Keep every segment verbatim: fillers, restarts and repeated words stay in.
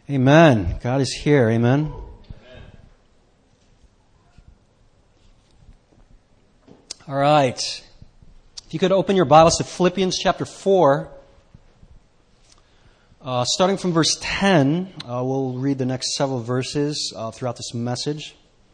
Amen. God is here. Amen. Amen. All right. If you could open your Bibles to Philippians chapter four, uh, starting from verse ten, uh, we'll read the next several verses uh, throughout this message.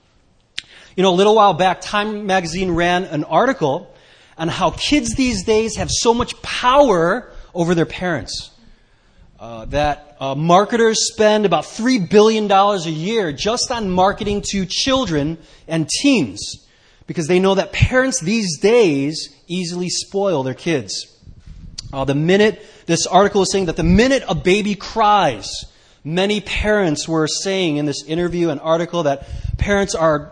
You know, a little while back, Time magazine ran an article on how kids these days have so much power over their parents. Uh, that uh, marketers spend about three billion dollars a year just on marketing to children and teens because they know that parents these days easily spoil their kids. Uh, the minute, this article is saying that the minute a baby cries, many parents were saying in this interview and article that parents are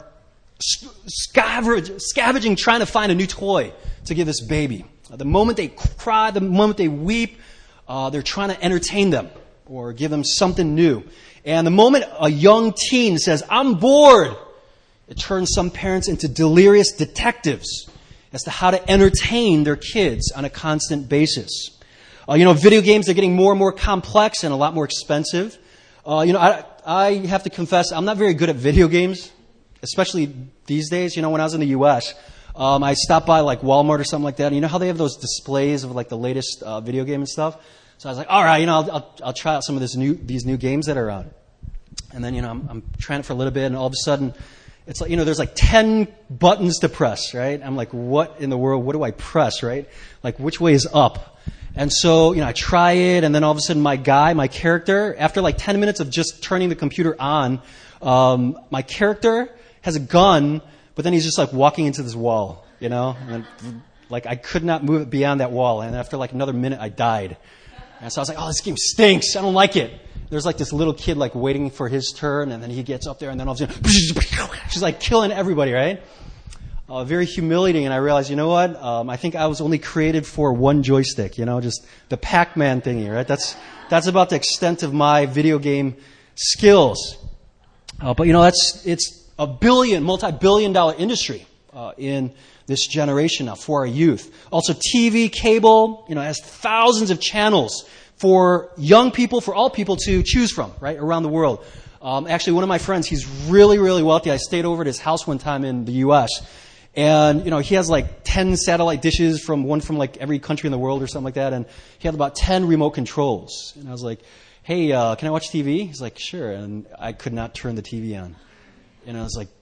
scavenging, scavenging trying to find a new toy to give this baby. Uh, the moment they cry, the moment they weep, Uh, they're trying to entertain them or give them something new. And the moment a young teen says, "I'm bored," it turns some parents into delirious detectives as to how to entertain their kids on a constant basis. Uh, you know, video games are getting more and more complex and a lot more expensive. Uh, you know, I, I have to confess, I'm not very good at video games, especially these days. You know, when I was in the U S, Um, I stopped by like Walmart or something like that. And you know how they have those displays of like the latest uh, video game and stuff? So I was like, all right, you know, I'll, I'll, I'll try out some of this new, these new games that are out. And then, you know, I'm, I'm trying it for a little bit, and all of a sudden, it's like, you know, there's like ten buttons to press, right? I'm like, what in the world? What do I press, right? Like, which way is up? And so, you know, I try it, and then all of a sudden, my guy, my character, after like ten minutes of just turning the computer on, um, my character has a gun. But then he's just like walking into this wall, you know, and like I could not move it beyond that wall. And after like another minute, I died. And so I was like, oh, this game stinks. I don't like it. There's like this little kid like waiting for his turn. And then he gets up there and then all of a sudden, she's like killing everybody, right? Uh, very humiliating. And I realized, you know what? Um, I think I was only created for one joystick, you know, just the Pac-Man thingy, right? That's, that's about the extent of my video game skills. Uh, but you know, that's, it's, a billion, multi-billion dollar industry uh, in this generation now for our youth. Also T V, cable, you know, has thousands of channels for young people, for all people to choose from, right, around the world. Um, actually, one of my friends, he's really, really wealthy. I stayed over at his house one time in the U S, and, you know, he has like ten satellite dishes from one from like every country in the world or something like that, and he had about ten remote controls. And I was like, hey, uh, can I watch T V? He's like, sure. And I could not turn the T V on. And I was like,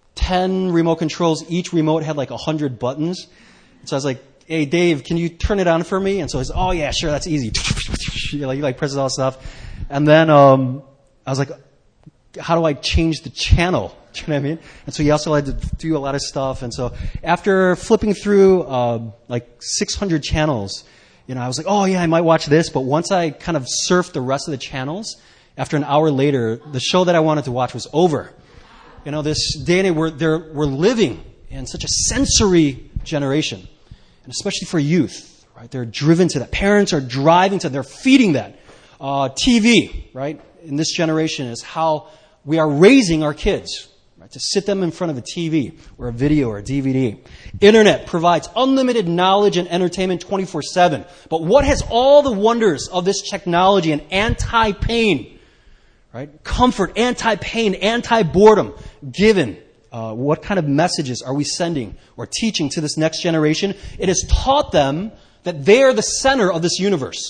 ten remote controls. Each remote had like a hundred buttons. And so I was like, hey, Dave, can you turn it on for me? And so he's, oh yeah, sure, that's easy. like, he like presses all stuff. And then, um, I was like, how do I change the channel? Do you know what I mean? And so he also had to do a lot of stuff. And so after flipping through, uh, like six hundred channels, you know, I was like, oh yeah, I might watch this. But once I kind of surfed the rest of the channels, after an hour later, the show that I wanted to watch was over. You know, this day and age, we're, we're living in such a sensory generation, and especially for youth, right? They're driven to that. Parents are driving to, they're feeding that. Uh, T V, right, in this generation is how we are raising our kids, right? To sit them in front of a T V or a video or a D V D. Internet provides unlimited knowledge and entertainment twenty-four seven. But what has all the wonders of this technology and anti-pain, right? Comfort, anti-pain, anti-boredom given. Uh, what kind of messages are we sending or teaching to this next generation? It has taught them that they are the center of this universe.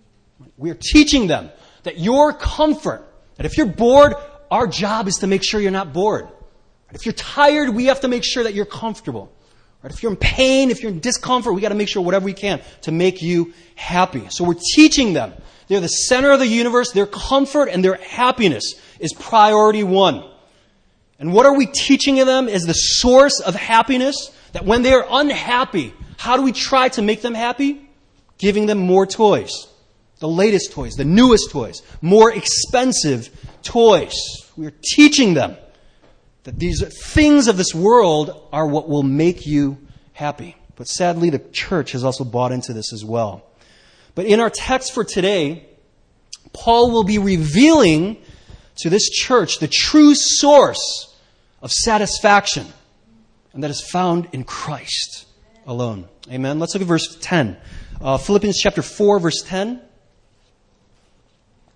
We are teaching them that your comfort, that if you're bored, our job is to make sure you're not bored. If you're tired, we have to make sure that you're comfortable. Right? If you're in pain, if you're in discomfort, we got to make sure whatever we can to make you happy. So we're teaching them. They're the center of the universe. Their comfort and their happiness is priority one. And what are we teaching them is the source of happiness? That when they are unhappy, how do we try to make them happy? Giving them more toys. The latest toys, the newest toys, more expensive toys. We are teaching them that these things of this world are what will make you happy. But sadly, the church has also bought into this as well. But in our text for today, Paul will be revealing to this church the true source of satisfaction, and that is found in Christ alone. Amen. Let's look at verse ten. Uh, Philippians chapter four, verse ten.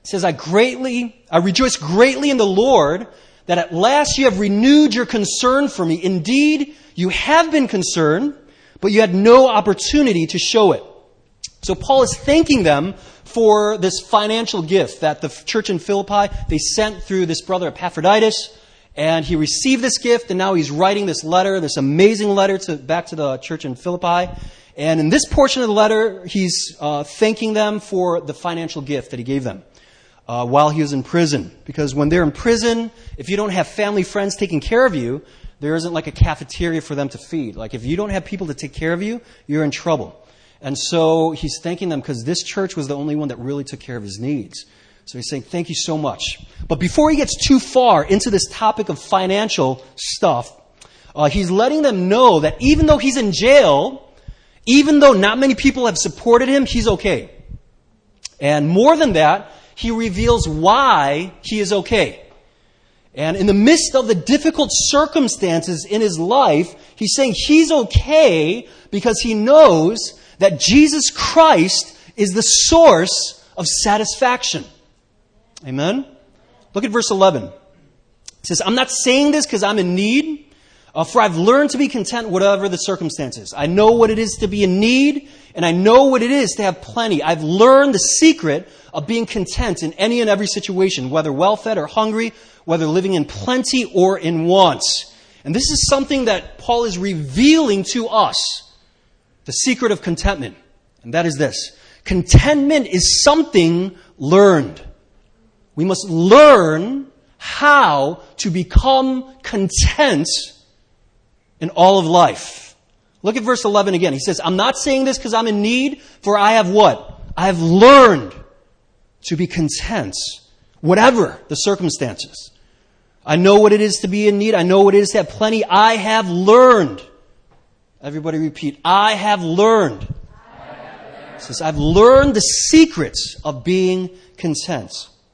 says, I greatly, I rejoice greatly in the Lord that at last you have renewed your concern for me. Indeed, you have been concerned, but you had no opportunity to show it. So Paul is thanking them for this financial gift that the church in Philippi, they sent through this brother Epaphroditus, and he received this gift, and now he's writing this letter, this amazing letter to back to the church in Philippi. And in this portion of the letter, he's uh, thanking them for the financial gift that he gave them uh, while he was in prison. Because when they're in prison, if you don't have family, friends taking care of you, there isn't like a cafeteria for them to feed. Like if you don't have people to take care of you, you're in trouble. And so he's thanking them because this church was the only one that really took care of his needs. So he's saying, thank you so much. But before he gets too far into this topic of financial stuff, uh, he's letting them know that even though he's in jail, even though not many people have supported him, he's okay. And more than that, he reveals why he is okay. And in the midst of the difficult circumstances in his life, he's saying he's okay because he knows that Jesus Christ is the source of satisfaction. Amen? Look at verse eleven. It says, I'm not saying this because I'm in need, uh, for I've learned to be content whatever the circumstances. I know what it is to be in need, and I know what it is to have plenty. I've learned the secret of being content in any and every situation, whether well-fed or hungry, whether living in plenty or in want. And this is something that Paul is revealing to us, the secret of contentment. And that is this. Contentment is something learned. We must learn how to become content in all of life. Look at verse eleven again. He says, I'm not saying this because I'm in need, for I have what? I have learned to be content, whatever the circumstances. I know what it is to be in need. I know what it is to have plenty. I have learned. Everybody repeat. I have learned. I have learned. He says, I've learned the secrets of being content.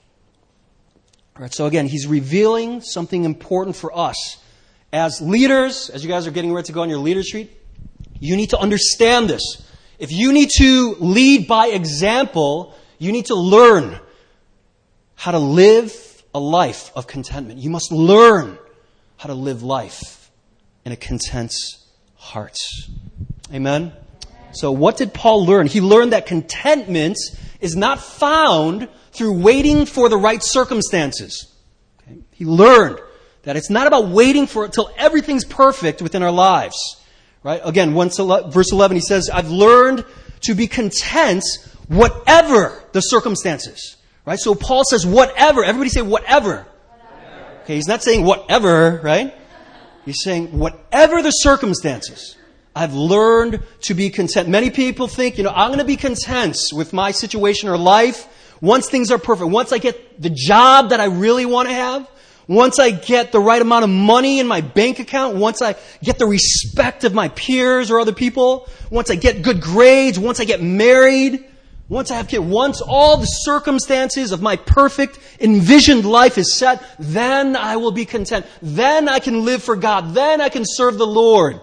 All right, so again, he's revealing something important for us. As leaders, as you guys are getting ready to go on your leader retreat, you need to understand this. If you need to lead by example, you need to learn how to live a life of contentment. You must learn how to live life in a content heart. Amen? So what did Paul learn? He learned that contentment is not found through waiting for the right circumstances. Okay? He learned that it's not about waiting for until everything's perfect within our lives. Right? Again, once, verse eleven, he says, I've learned to be content whatever the circumstances. Right? So Paul says whatever. Everybody say whatever. Whatever. Okay, he's not saying whatever, right? He's saying whatever the circumstances, I've learned to be content. Many people think, you know, I'm going to be content with my situation or life once things are perfect. Once I get the job that I really want to have. Once I get the right amount of money in my bank account. Once I get the respect of my peers or other people. Once I get good grades. Once I get married. Once I have kids. Once all the circumstances of my perfect envisioned life is set, then I will be content. Then I can live for God. Then I can serve the Lord.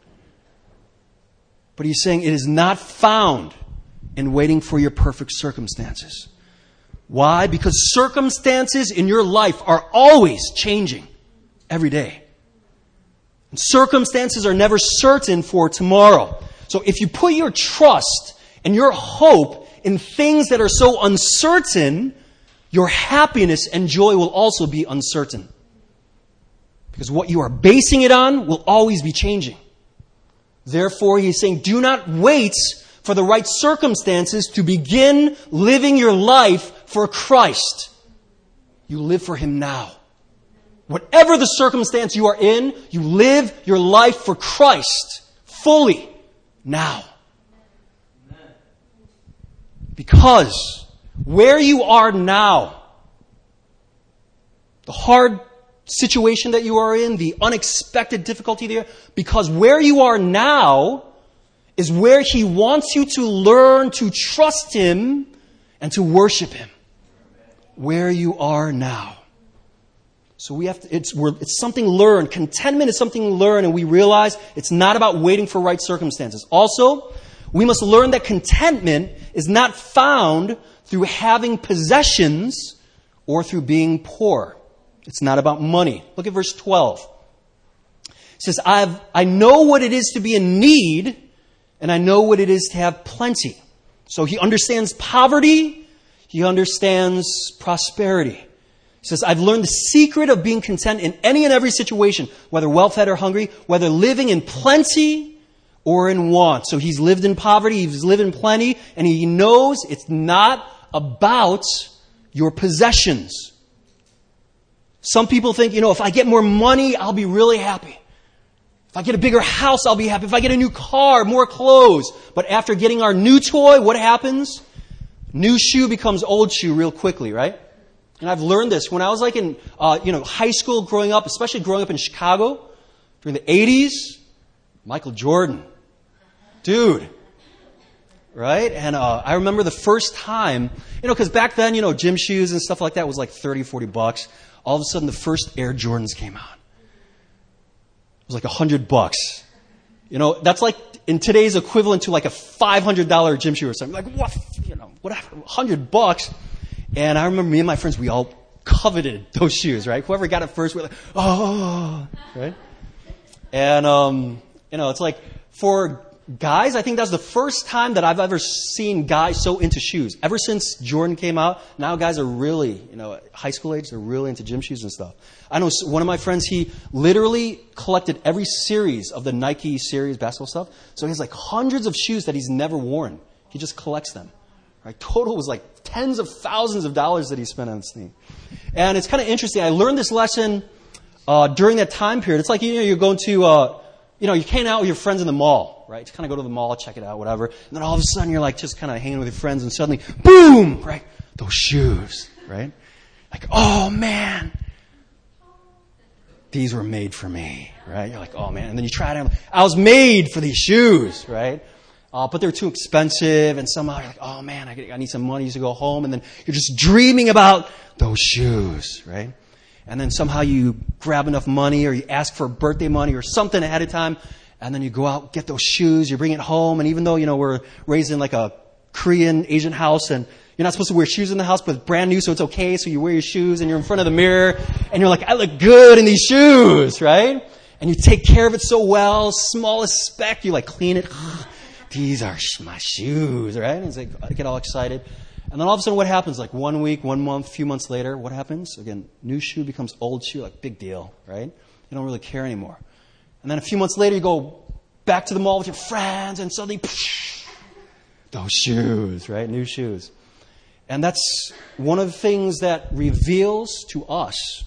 But he's saying it is not found in waiting for your perfect circumstances. Why? Because circumstances in your life are always changing every day. And circumstances are never certain for tomorrow. So if you put your trust and your hope in things that are so uncertain, your happiness and joy will also be uncertain. Because what you are basing it on will always be changing. Therefore, he's saying, do not wait for the right circumstances to begin living your life for Christ. You live for Him now. Whatever the circumstance you are in, you live your life for Christ fully now. Because where you are now, the hard situation that you are in, the unexpected difficulty there, because where you are now is where He wants you to learn to trust Him and to worship Him. Where you are now. So we have to, it's, we're, it's something learned. Contentment is something learned, and we realize it's not about waiting for right circumstances. Also, we must learn that contentment is not found through having possessions or through being poor. It's not about money. Look at verse twelve. It says, I've, I know what it is to be in need, and I know what it is to have plenty. So he understands poverty. He understands prosperity. He says, I've learned the secret of being content in any and every situation, whether well-fed or hungry, whether living in plenty or in want. So he's lived in poverty, he's lived in plenty, and he knows it's not about your possessions. Some people think, you know, if I get more money, I'll be really happy. If I get a bigger house, I'll be happy. If I get a new car, more clothes. But after getting our new toy, what happens? New shoe becomes old shoe real quickly, right? And I've learned this. When I was like in, uh, you know, high school growing up, especially growing up in Chicago, during the eighties, Michael Jordan. Dude. Right? And uh, I remember the first time, you know, because back then, you know, gym shoes and stuff like that was like thirty, forty bucks. All of a sudden, the first Air Jordans came out. It was like a hundred bucks. You know, that's like in today's equivalent to like a five hundred dollars gym shoe or something. Like, what? You know, whatever, a hundred bucks. And I remember me and my friends, we all coveted those shoes, right? Whoever got it first, we were like, oh, right? And, um, you know, it's like for guys, I think that's the first time that I've ever seen guys so into shoes. Ever since Jordan came out, now guys are really, you know, high school age, they're really into gym shoes and stuff. I know one of my friends, he literally collected every series of the Nike series basketball stuff. So he has like hundreds of shoes that he's never worn. He just collects them. Right? Total was like tens of thousands of dollars that he spent on this thing. And it's kind of interesting. I learned this lesson uh, during that time period. It's like, you know, you're going to, uh, you know, you hang out with your friends in the mall, right? You kind of go to the mall, check it out, whatever. And then all of a sudden you're like just kind of hanging with your friends and suddenly, boom, right? Those shoes, right? Like, oh man, these were made for me, right? You're like, oh man. And then you try them. I was made for these shoes, right? Uh, but they're too expensive, and somehow you're like, oh man, I, I need some money to go home, and then you're just dreaming about those shoes, right? And then somehow you grab enough money, or you ask for birthday money or something ahead of time, and then you go out, get those shoes, you bring it home, and even though, you know, we're raised in like a Korean Asian house, and you're not supposed to wear shoes in the house, but it's brand new, so it's okay, so you wear your shoes, and you're in front of the mirror, and you're like, I look good in these shoes, right? And you take care of it so well, smallest speck, you like clean it. These are my shoes, right? And it's like, I get all excited. And then all of a sudden what happens? Like one week, one month, a few months later, what happens? Again, new shoe becomes old shoe, like big deal, right? You don't really care anymore. And then a few months later, you go back to the mall with your friends, and suddenly, psh, those shoes, right? New shoes. And that's one of the things that reveals to us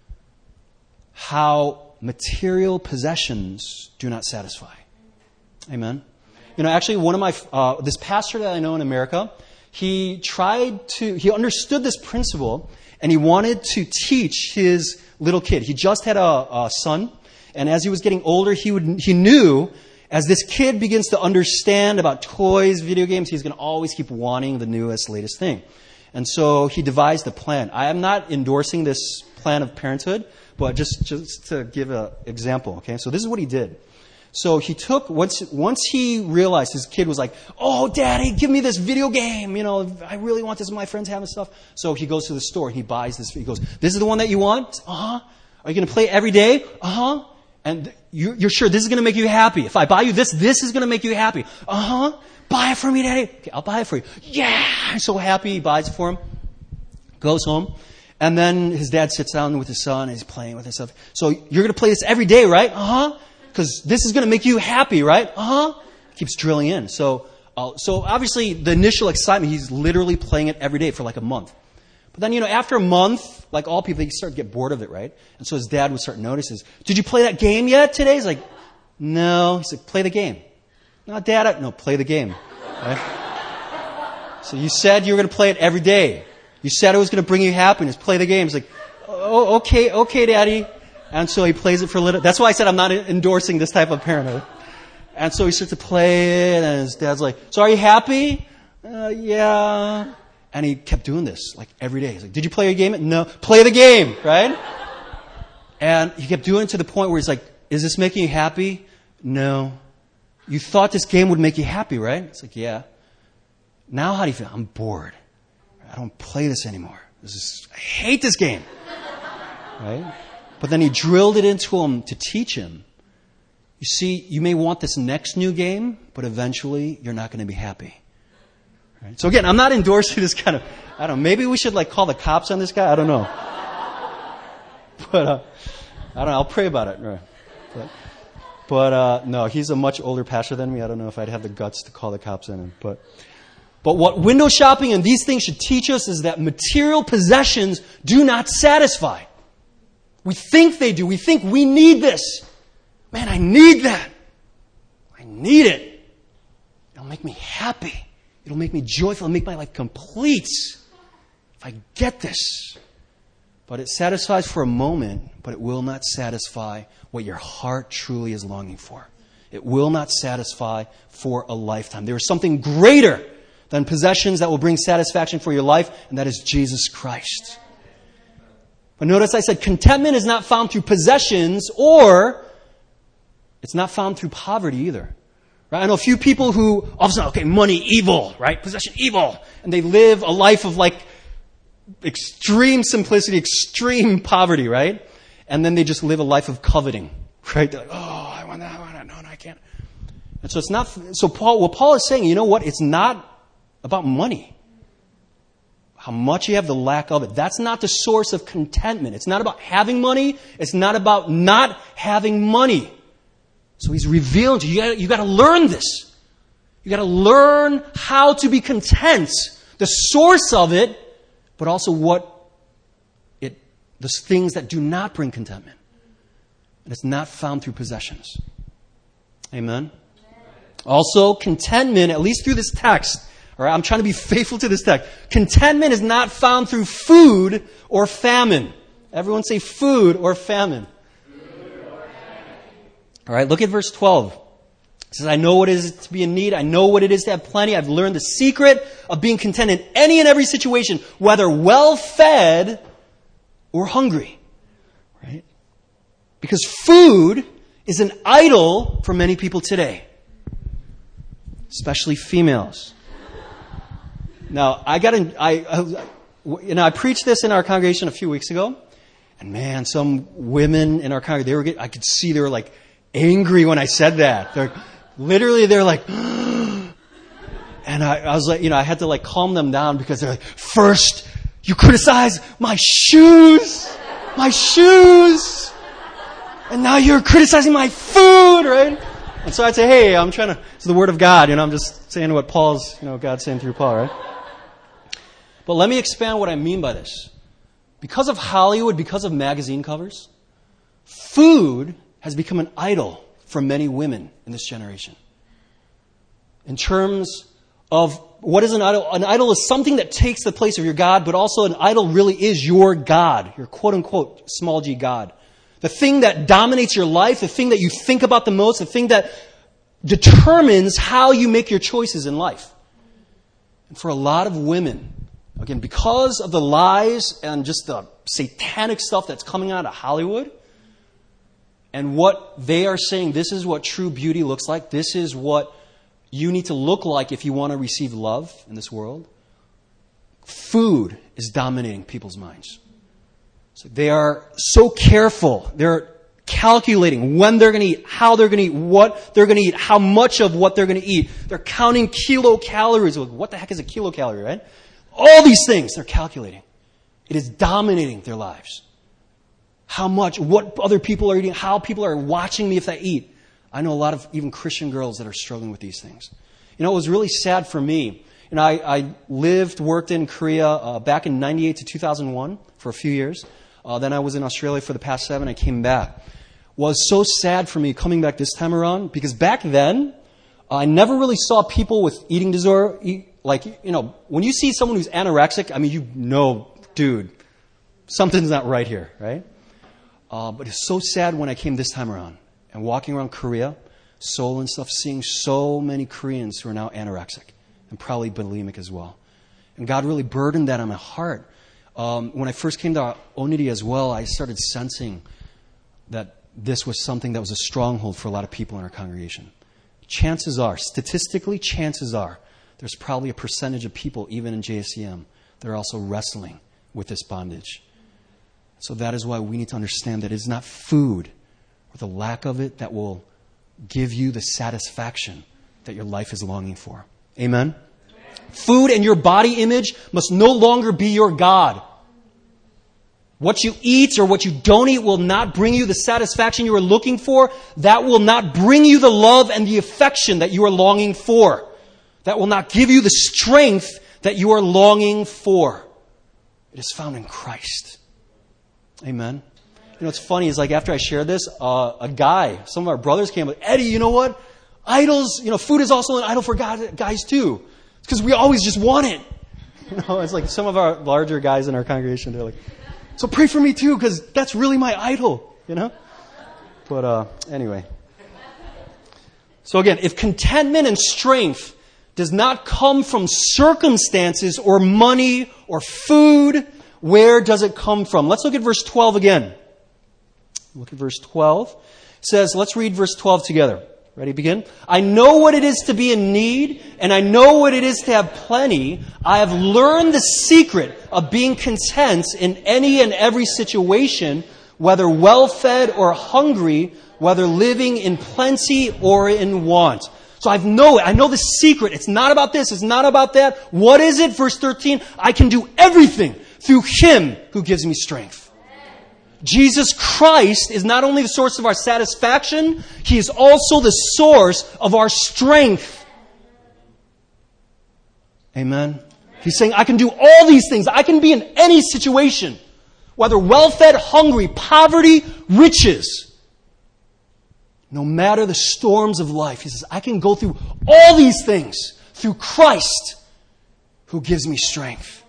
how material possessions do not satisfy. Amen? You know, actually, one of my, uh, this pastor that I know in America, he tried to, he understood this principle, and he wanted to teach his little kid. He just had a, a son, and as he was getting older, he would, he knew as this kid begins to understand about toys, video games, he's going to always keep wanting the newest, latest thing. And so he devised a plan. I am not endorsing this plan of parenthood, but just, just to give an example, okay? So this is what he did. So he took, once once he realized his kid was like, oh, Daddy, give me this video game. You know, I really want this. My friends have and stuff. So he goes to the store and he buys this. He goes, this is the one that you want? Uh-huh. Are you going to play it every day? Uh-huh. And you're, you're sure this is going to make you happy? If I buy you this, this is going to make you happy. Uh-huh. Buy it for me, Daddy. Okay, I'll buy it for you. Yeah. I'm so happy. He buys it for him. Goes home. And then his dad sits down with his son and he's playing with his stuff. So you're going to play this every day, right? Uh-huh. Because this is going to make you happy, right? Uh-huh. Keeps drilling in. So, uh, so obviously the initial excitement, he's literally playing it every day for like a month. But then, you know, after a month, like all people, they start to get bored of it, right? And so his dad would start noticing, did you play that game yet today? He's like, no. He said, play the game. No, Dad, I, no, play the game. Right? So you said you were going to play it every day. You said it was going to bring you happiness. Play the game. He's like, oh, okay, okay, Daddy. And so he plays it for a little. That's why I said I'm not endorsing this type of parenthood. And so he starts to play it, and his dad's like, so are you happy? Uh, yeah. And he kept doing this, like, every day. He's like, did you play your game? No. Play the game, right? And he kept doing it to the point where he's like, is this making you happy? No. You thought this game would make you happy, right? It's like, yeah. Now how do you feel? I'm bored. I don't play this anymore. This is, I hate this game. Right? But then he drilled it into him to teach him. You see, you may want this next new game, but eventually you're not going to be happy. Right? So again, I'm not endorsing this kind of, I don't know, maybe we should like call the cops on this guy. I don't know. But, uh, I don't know, I'll pray about it. Right. But, but uh, no, he's a much older pastor than me. I don't know if I'd have the guts to call the cops on him. But, but what window shopping and these things should teach us is that material possessions do not satisfy. We think they do. We think we need this. Man, I need that. I need it. It'll make me happy. It'll make me joyful. It'll make my life complete if I get this. But it satisfies for a moment, but it will not satisfy what your heart truly is longing for. It will not satisfy for a lifetime. There is something greater than possessions that will bring satisfaction for your life, and that is Jesus Christ. But notice I said contentment is not found through possessions, or it's not found through poverty either. Right? I know a few people who all of a sudden, okay, money, evil, right? Possession, evil. And they live a life of like extreme simplicity, extreme poverty, right? And then they just live a life of coveting, right? They're like, oh, I want that, I want that. No, no, I can't. And so it's not, so Paul, what Paul is saying, you know what? It's not about money. How much you have, the lack of it. That's not the source of contentment. It's not about having money. It's not about not having money. So he's revealing to you, you gotta, you got to learn this. You got to learn how to be content. The source of it, but also what it, the things that do not bring contentment. And it's not found through possessions. Amen? Also, contentment, at least through this text, all right, I'm trying to be faithful to this text. Contentment is not found through food or famine. Everyone say food or famine. All right, look at verse twelve. It says, I know what it is to be in need. I know what it is to have plenty. I've learned the secret of being content in any and every situation, whether well-fed or hungry. Right? Because food is an idol for many people today, especially females. Now, I got in, I, I, you know, I preached this in our congregation a few weeks ago, and man, some women in our congregation, they were getting, I could see they were like angry when I said that. They're literally, they're like, and I, I was like, you know, I had to like calm them down because they're like, first, you criticize my shoes, my shoes, and now you're criticizing my food, right? And so I'd say, hey, I'm trying to, it's the Word of God, you know, I'm just saying what Paul's, you know, God's saying through Paul, right? But let me expand what I mean by this. Because of Hollywood, because of magazine covers, food has become an idol for many women in this generation. In terms of what is an idol? An idol is something that takes the place of your God, but also an idol really is your God, your quote-unquote small g God. The thing that dominates your life, the thing that you think about the most, the thing that determines how you make your choices in life. And for a lot of women, again, because of the lies and just the satanic stuff that's coming out of Hollywood, and what they are saying, this is what true beauty looks like, this is what you need to look like if you want to receive love in this world, food is dominating people's minds. So they are so careful. They're calculating when they're going to eat, how they're going to eat, what they're going to eat, how much of what they're going to eat. They're counting kilocalories. What the heck is a kilocalorie, right? All these things they're calculating. It is dominating their lives. How much, what other people are eating, how people are watching me if I eat. I know a lot of even Christian girls that are struggling with these things. You know, it was really sad for me. You know, I, I lived, worked in Korea uh, back in ninety-eight to two thousand one for a few years. Uh, then I was in Australia for the past seven. I came back. Was so sad for me coming back this time around because back then, I never really saw people with eating disorder. Eat, like, you know, when you see someone who's anorexic, I mean, you know, dude, something's not right here, right? Uh, but it's so sad when I came this time around and walking around Korea, Seoul and stuff, seeing so many Koreans who are now anorexic and probably bulimic as well. And God really burdened that on my heart. Um, when I first came to Onity as well, I started sensing that this was something that was a stronghold for a lot of people in our congregation. Chances are, statistically, chances are, there's probably a percentage of people, even in J S C M, they're also wrestling with this bondage. So that is why we need to understand that it is not food or the lack of it that will give you the satisfaction that your life is longing for. Amen? Food and your body image must no longer be your God. What you eat or what you don't eat will not bring you the satisfaction you are looking for. That will not bring you the love and the affection that you are longing for. That will not give you the strength that you are longing for. It is found in Christ. Amen. You know, what's funny is like after I shared this, uh, a guy, some of our brothers came like, Eddie, you know what? Idols, you know, food is also an idol for God, guys too. It's because we always just want it. You know, it's like some of our larger guys in our congregation, they're like, so pray for me too, because that's really my idol, you know? But uh, anyway. So again, if contentment and strength does not come from circumstances or money or food, where does it come from? Let's look at verse twelve again. Look at verse twelve. It says, let's read verse twelve together. Ready, begin? I know what it is to be in need, and I know what it is to have plenty. I have learned the secret of being content in any and every situation, whether well-fed or hungry, whether living in plenty or in want. So I know it. I know the secret. It's not about this. It's not about that. What is it? Verse thirteen, I can do everything through Him who gives me strength. Jesus Christ is not only the source of our satisfaction, He is also the source of our strength. Amen. He's saying, I can do all these things. I can be in any situation, whether well-fed, hungry, poverty, riches. No matter the storms of life, He says, I can go through all these things through Christ who gives me strength.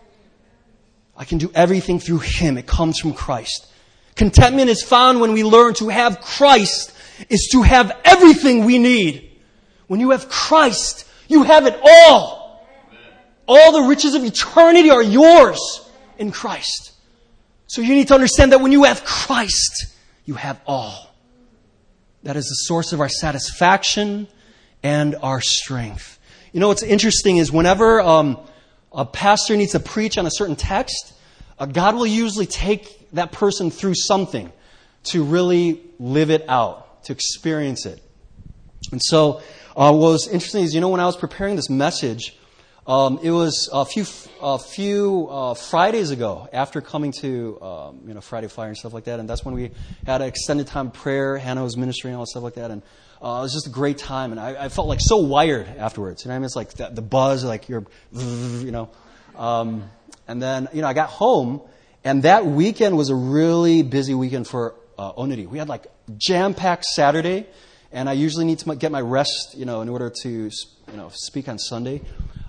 I can do everything through Him. It comes from Christ. Contentment is found when we learn to have Christ is to have everything we need. When you have Christ, you have it all. All the riches of eternity are yours in Christ. So you need to understand that when you have Christ, you have all. That is the source of our satisfaction and our strength. You know what's interesting is whenever um, a pastor needs to preach on a certain text, uh, God will usually take that person through something to really live it out, to experience it. And so uh, what was interesting is, you know, when I was preparing this message, um, it was a few a few uh, Fridays ago after coming to um, you know Friday Fire and stuff like that, and that's when we had an extended time of prayer. Hannah was ministering and all that stuff like that, and uh, it was just a great time. And I, I felt like so wired afterwards. You know what I mean? It's like the, the buzz, like you're, you know. Um, and then you know I got home. And that weekend was a really busy weekend for uh, Onity. We had like jam-packed Saturday, and I usually need to get my rest, you know, in order to, you know, speak on Sunday.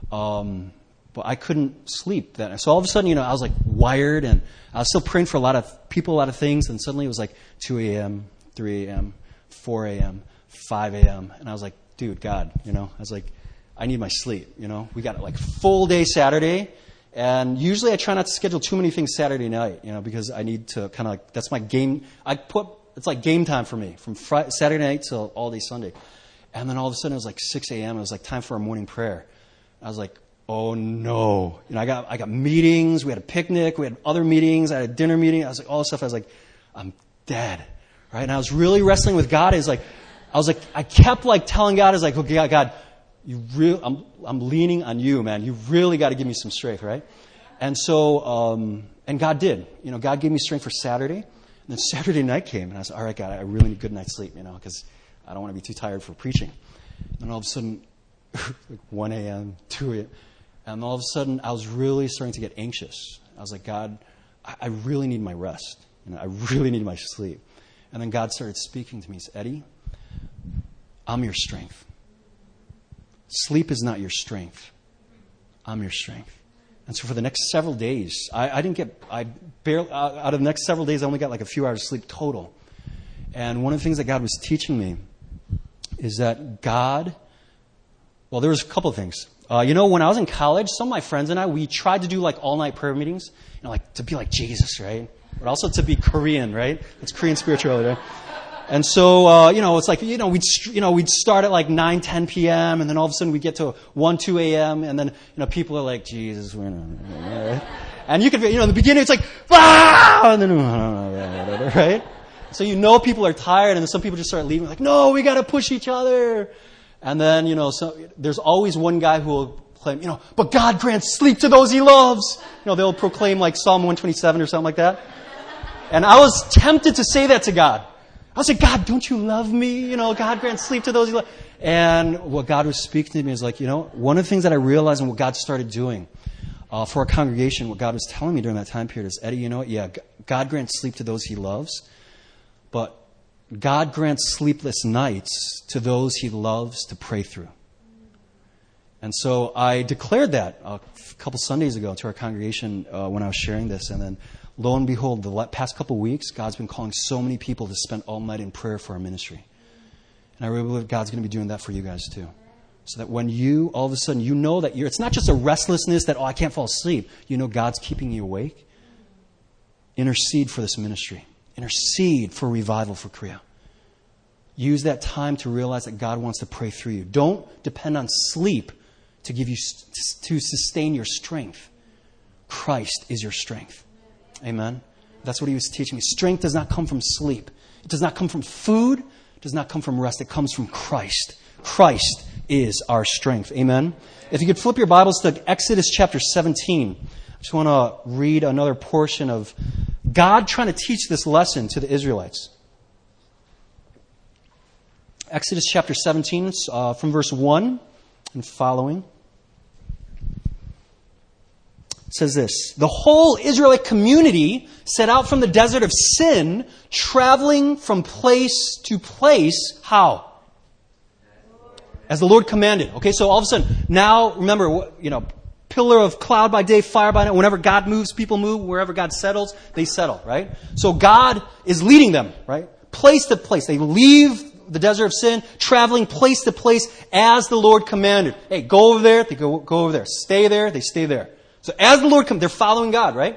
Um, but I couldn't sleep then. So all of a sudden, you know, I was like wired, and I was still praying for a lot of people, a lot of things. And suddenly it was like two a.m., three a.m., four a.m., five a.m. And I was like, dude, God, you know, I was like, I need my sleep, you know. We got like full day Saturday. And usually I try not to schedule too many things Saturday night, you know, because I need to kind of like, that's my game. I put, it's like game time for me from Friday, Saturday night till all day Sunday. And then all of a sudden it was like six a.m. It was like time for our morning prayer. I was like, oh no. You know, I got, I got meetings. We had a picnic. We had other meetings. I had a dinner meeting. I was like, all this stuff. I was like, I'm dead. Right. And I was really wrestling with God. Is like, I was like, I kept like telling God, is like, okay, God, God, You really, I'm, I'm leaning on you, man. You really got to give me some strength, right? And so, um, and God did. You know, God gave me strength for Saturday. And then Saturday night came, and I was, all right, God, I really need a good night's sleep, you know, because I don't want to be too tired for preaching. And all of a sudden, like one a.m., two a.m., and all of a sudden, I was really starting to get anxious. I was like, God, I, I really need my rest. You know, I really need my sleep. And then God started speaking to me. He said, Eddie, I'm your strength. Sleep is not your strength. I'm your strength. And so for the next several days, I, I didn't get, I barely, out of the next several days, I only got like a few hours of sleep total. And one of the things that God was teaching me is that God, well, there was a couple of things. Uh, you know, when I was in college, some of my friends and I, we tried to do like all-night prayer meetings, you know, like to be like Jesus, right? But also to be Korean, right? It's Korean spirituality, right? And so, uh, you know, it's like, you know, we'd, you know, we'd start at like nine, ten p.m. and then all of a sudden we get to one, two a.m. and then, you know, people are like, Jesus, we're not, and you could, you know, in the beginning it's like, ah, and then, right? So you know people are tired, and then some people just start leaving, like, no, we got to push each other. And then, you know, so there's always one guy who will claim, you know, but God grants sleep to those He loves. You know, they'll proclaim like Psalm one twenty-seven or something like that. And I was tempted to say that to God. I was like, God, don't you love me? You know, God grants sleep to those He loves. And what God was speaking to me is like, you know, one of the things that I realized and what God started doing uh, for our congregation, what God was telling me during that time period is, Eddie, you know what? Yeah, God grants sleep to those He loves, but God grants sleepless nights to those He loves to pray through. And so I declared that a couple Sundays ago to our congregation uh, when I was sharing this, and then lo and behold, the past couple of weeks, God's been calling so many people to spend all night in prayer for our ministry. And I really believe God's going to be doing that for you guys too. So that when you, all of a sudden, you know that you're, it's not just a restlessness that, oh, I can't fall asleep. You know God's keeping you awake. Intercede for this ministry. Intercede for revival for Korea. Use that time to realize that God wants to pray through you. Don't depend on sleep to give you, to sustain your strength. Christ is your strength. Amen. That's what He was teaching me. Strength does not come from sleep. It does not come from food. It does not come from rest. It comes from Christ. Christ is our strength. Amen. If you could flip your Bibles to Exodus chapter seventeen. I just want to read another portion of God trying to teach this lesson to the Israelites. Exodus chapter seventeen, uh, from verse one and following. It says this: the whole Israelite community set out from the desert of Sin, traveling from place to place. How? As the Lord commanded. Okay, so all of a sudden, now remember, you know, pillar of cloud by day, fire by night. Whenever God moves, people move. Wherever God settles, they settle, right? So God is leading them, right? Place to place. They leave the desert of Sin, traveling place to place as the Lord commanded. Hey, go over there. They go, go over there. Stay there. They stay there. So as the Lord comes, they're following God, right?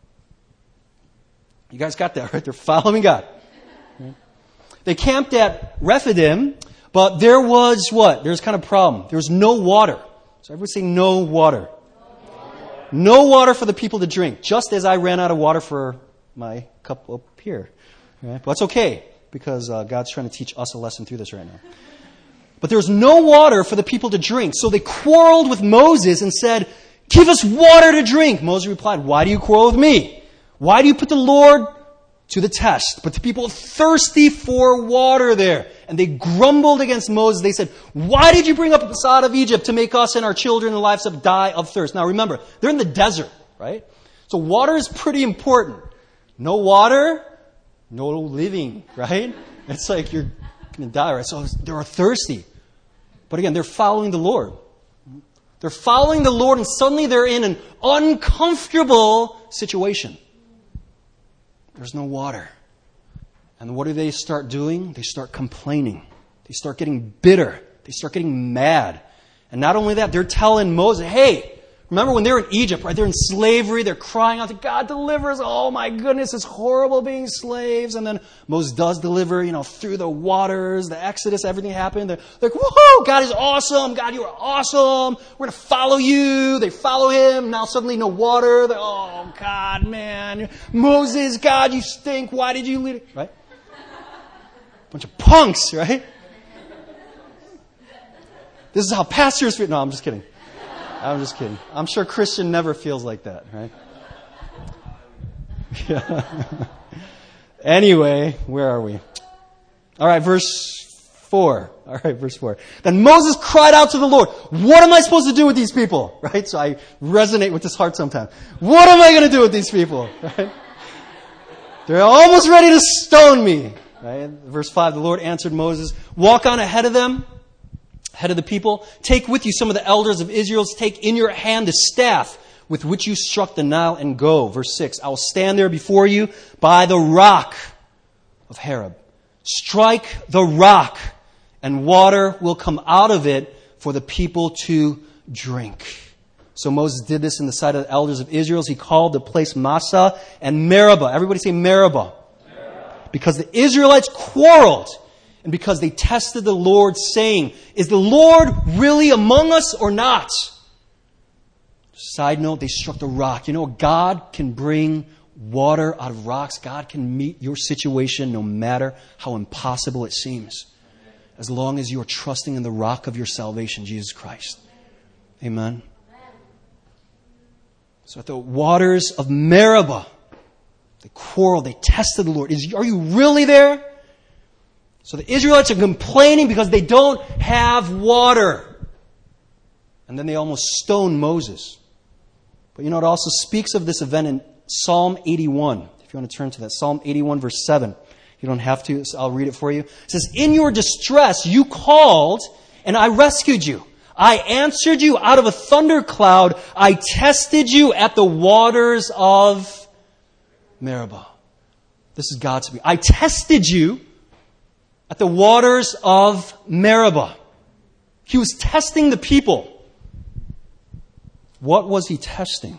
You guys got that, right? They're following God. They camped at Rephidim, but there was what? There's kind of a problem. There was no water. So everybody say no water. No water for the people to drink, just as I ran out of water for my cup up here. Right? But that's okay, because uh, God's trying to teach us a lesson through this right now. But there was no water for the people to drink. So they quarreled with Moses and said, give us water to drink. Moses replied, why do you quarrel with me? Why do you put the Lord to the test? But the people were thirsty for water there. And they grumbled against Moses. They said, why did you bring us out of Egypt to make us and our children and livestock die of thirst? Now remember, they're in the desert, right? So water is pretty important. No water, no living, right? It's like you're going to die, right? So they're thirsty. But again, they're following the Lord. They're following the Lord, and suddenly they're in an uncomfortable situation. There's no water. And what do they start doing? They start complaining. They start getting bitter. They start getting mad. And not only that, they're telling Moses, hey, remember when they're in Egypt, right? They're in slavery. They're crying out to God, deliver us. Oh my goodness, it's horrible being slaves. And then Moses does deliver, you know, through the waters, the Exodus, everything happened. They're like, woohoo, God is awesome. God, you are awesome. We're going to follow you. They follow him. Now suddenly no water. They're, oh God, man. Moses, God, you stink. Why did you lead it? Right? Bunch of punks, right? This is how pastors feel. No, I'm just kidding. I'm just kidding. I'm sure Christian never feels like that, right? Yeah. Anyway, where are we? All right, verse four. All right, verse four. Then Moses cried out to the Lord, what am I supposed to do with these people? Right? So I resonate with this heart sometimes. What am I going to do with these people? Right? They're almost ready to stone me. Right? Verse five, the Lord answered Moses, walk on ahead of them, head of the people. Take with you some of the elders of Israel. Take in your hand the staff with which you struck the Nile and go. Verse six, I will stand there before you by the rock of Horeb. Strike the rock and water will come out of it for the people to drink. So Moses did this in the sight of the elders of Israel. He called the place Massah and Meribah. Everybody say Meribah. because the Israelites quarreled and because they tested the Lord, saying, is the Lord really among us or not? Side note, they struck the rock. You know, God can bring water out of rocks. God can meet your situation no matter how impossible it seems, as long as you are trusting in the rock of your salvation, Jesus Christ. Amen. So at the waters of Meribah, they quarreled, they tested the Lord. Is, are you really there? So the Israelites are complaining because they don't have water. And then they almost stoned Moses. But you know, it also speaks of this event in Psalm eighty-one. If you want to turn to that, Psalm eighty-one, verse seven. You don't have to, so I'll read it for you. It says, in your distress you called, and I rescued you. I answered you out of a thundercloud. I tested you at the waters of Meribah. This is God speaking. I tested you at the waters of Meribah. He was testing the people. What was he testing?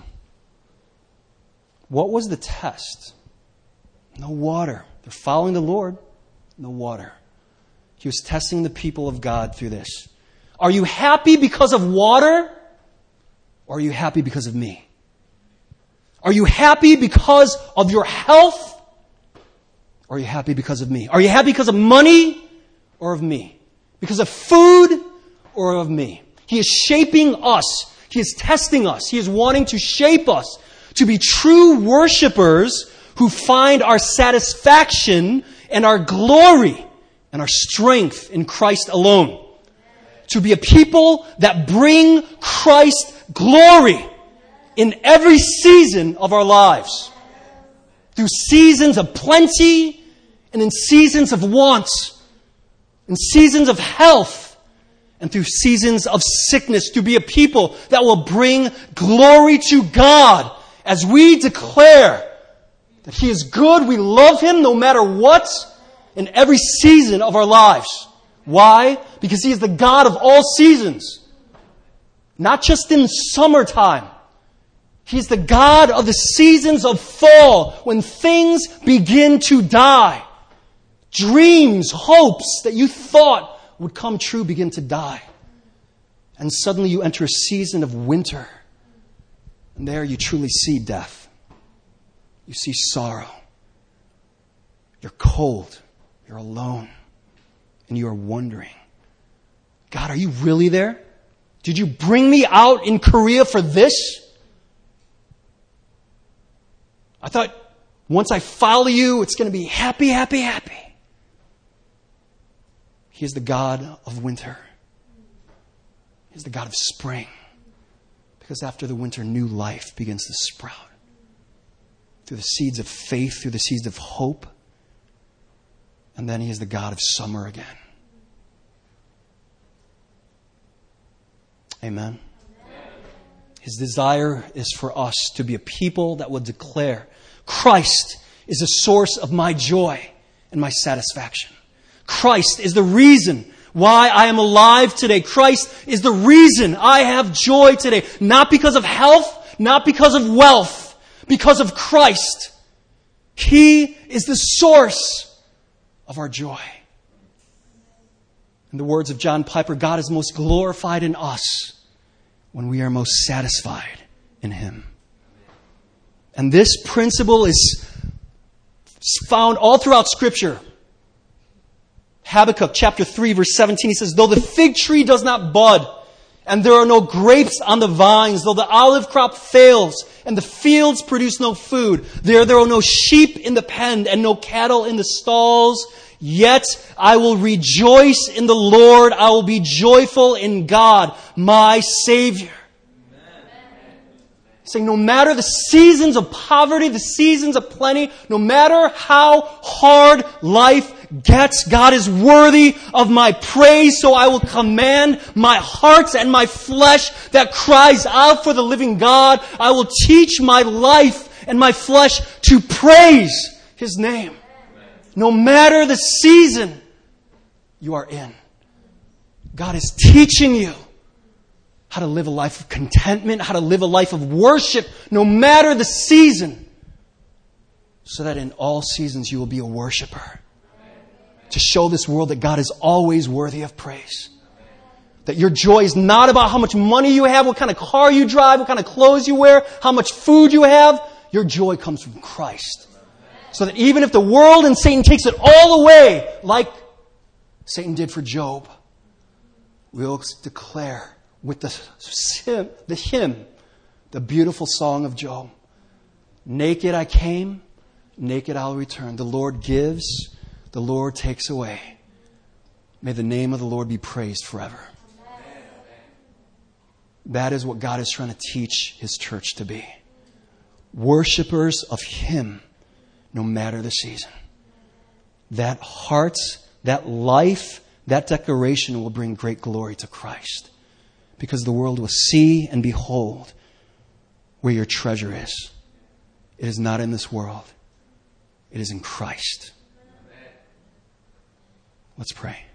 What was the test? No water. They're following the Lord. No water. He was testing the people of God through this. Are you happy because of water? Or are you happy because of me? Are you happy because of your health? Or are you happy because of me? Are you happy because of money or of me? Because of food or of me? He is shaping us. He is testing us. He is wanting to shape us to be true worshipers who find our satisfaction and our glory and our strength in Christ alone. To be a people that bring Christ glory in every season of our lives. Through seasons of plenty and in seasons of want. In seasons of health and through seasons of sickness. To be a people that will bring glory to God as we declare that He is good. We love Him no matter what in every season of our lives. Why? Because He is the God of all seasons. Not just in summertime. He is the God of the seasons of fall when things begin to die. Dreams, hopes that you thought would come true begin to die. And suddenly you enter a season of winter. And there you truly see death. You see sorrow. You're cold. You're alone. And you are wondering, God, are you really there? Did you bring me out in Korea for this? I thought once I follow you, it's going to be happy, happy, happy. He is the God of winter. He is the God of spring. Because after the winter, new life begins to sprout. Through the seeds of faith, through the seeds of hope. And then He is the God of summer again. Amen. His desire is for us to be a people that will declare, Christ is the source of my joy and my satisfaction. Christ is the reason why I am alive today. Christ is the reason I have joy today. Not because of health, not because of wealth, because of Christ. He is the source of our joy. In the words of John Piper, God is most glorified in us when we are most satisfied in Him. And this principle is found all throughout Scripture. Habakkuk chapter three verse seventeen, he says, though the fig tree does not bud, and there are no grapes on the vines, though the olive crop fails, and the fields produce no food, there there are no sheep in the pen, and no cattle in the stalls, yet I will rejoice in the Lord, I will be joyful in God, my Savior. Saying no matter the seasons of poverty, the seasons of plenty, no matter how hard life gets, God is worthy of my praise, so I will command my heart and my flesh that cries out for the living God. I will teach my life and my flesh to praise His name. No matter the season you are in, God is teaching you how to live a life of contentment, how to live a life of worship, no matter the season so that in all seasons you will be a worshiper. To show this world that God is always worthy of praise. That your joy is not about how much money you have, what kind of car you drive, what kind of clothes you wear, how much food you have. Your joy comes from Christ. So that even if the world and Satan takes it all away, like Satan did for Job, we'll declare with the, the hymn, the beautiful song of Job. Naked I came, naked I'll return. The Lord gives, the Lord takes away. May the name of the Lord be praised forever. That is what God is trying to teach His church to be. Worshippers of Him, no matter the season. That heart, that life, that declaration will bring great glory to Christ. Because the world will see and behold where your treasure is. It is not in this world. It is in Christ. Let's pray.